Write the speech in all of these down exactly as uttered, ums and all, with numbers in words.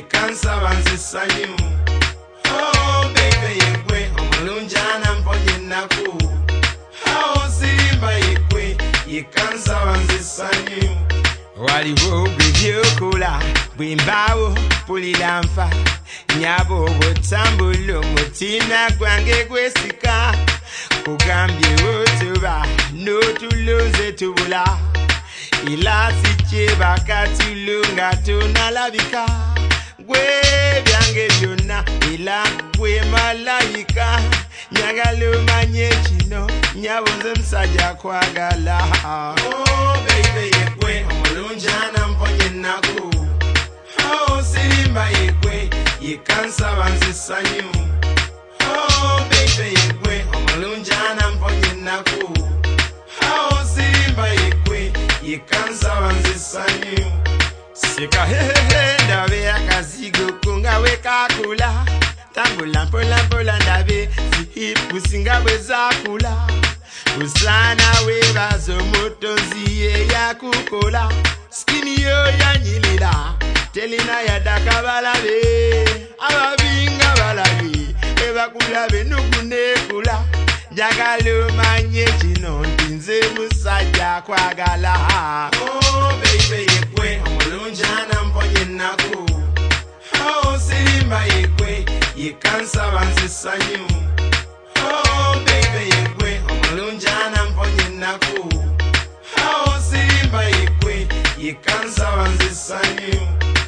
yikansaba nzisanyu. Oh baby yekwe omulunjana mponye naku. Oh sirimba yekwe yikansaba nzisanyu. Waliwo bw'ebyokola bw'embaawo mpulira nfa nyabo bw'otambula omutima gwange gwesika kugambye otuba n'otulonze tubula ila sikyeba katulunga tonalabika gwe byange byonna ila gwe malayika nyagala omanye kino nyabo nze musajja kwagala. Oh baby yekwe omulunjana mponye naku. Oh sirimba yekwe yikansaba nzisanyu. Oh baby yekwe omulunjana mponye naku. Oh sirimba yekwe yikansaba nzisanyu. Sika hehehe ndabe akazigo kunga wekakula tambula mpola mpola ndabe zihipusinga bwezakula usana webazo mutonziye yakukola skini yo yanyilira telina yadaka balabe ababinga balabe ebakulabe nukunekula njagala omanye kino ntinze musajja kwagala. Oh baby yekwe omulunjana mponye naku. Oh sirimba yekwe yikansaba nzisanyu. Oh baby yekwe omulunjana mponye naku. Oh sirimba yekwe yikansaba nzisanyu.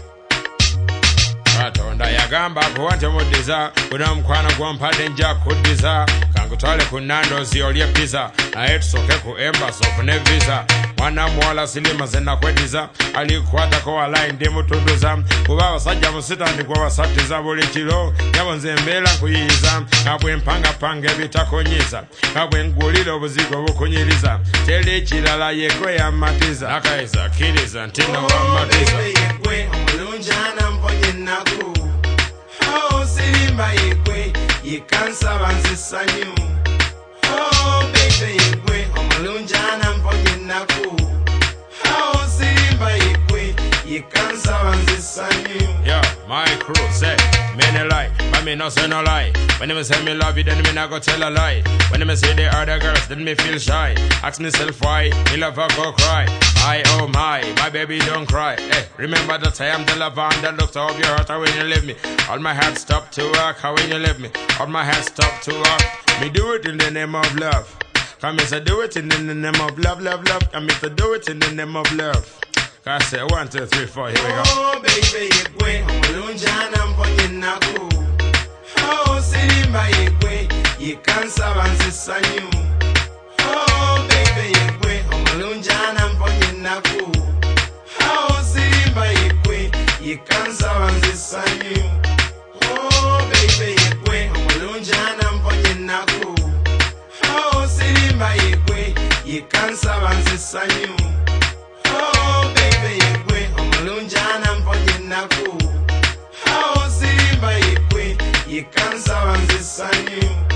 Katonda yagamba kuwante mudiza kuna mukwana gwampadde nja kuddiza kangutwale ku Nando's olye pizza naye tusooke ku Embassy ofune visa mwana muwala silima ze nakweddiza alikukwatako walayi ndi mutunduza kuba abasajja musita ndi gwe basattiza buli kiro nyabo nze mbeera nkuyiyiza nga bwe mpangapanga ebitakonyiza nga bwe ngulira obuzigo bukunyiriza teri ekirala yekwe yammatiza akayiza akkiriza nti nowammatiza. Omulunjana mponye naku. Oh sirimba yekwe yikansaba nzisanyu. Oh baby yekwe omulunjana mponye naku. Oh sirimba yekwe yikansaba nzisanyu. Yeah, my crew say many lie, but me no say no lie. When them say me love you, then me not go tell a lie. When them say they other girls, then me feel shy. Ask myself why, me love her go cry. My oh my, my baby don't cry. Hey, remember that I am the lover and the doctor of your heart when you leave me. All my heart stop to work when you leave me. All my heart stop to work. Me do it in the name of love. Come me say do it in the name of love, love, love. Come me to do it in the name of love. I say one, two, three, four, here we go. Oh baby yekwe omulunjana mponye naku. Oh sirimba yekwe yikansaba nzisanyu. Oh baby yekwe omulunjana mponye naku. Oh sirimba yekwe yikansaba nzisanyu. Oh baby yekwe omulunjana mponye naku. Oh sirimba yekwe yikansaba nzisanyu. Oh baby yekwe omulunjana mponye naku. Oh sirimba yekwe yikansaba nzisanyu.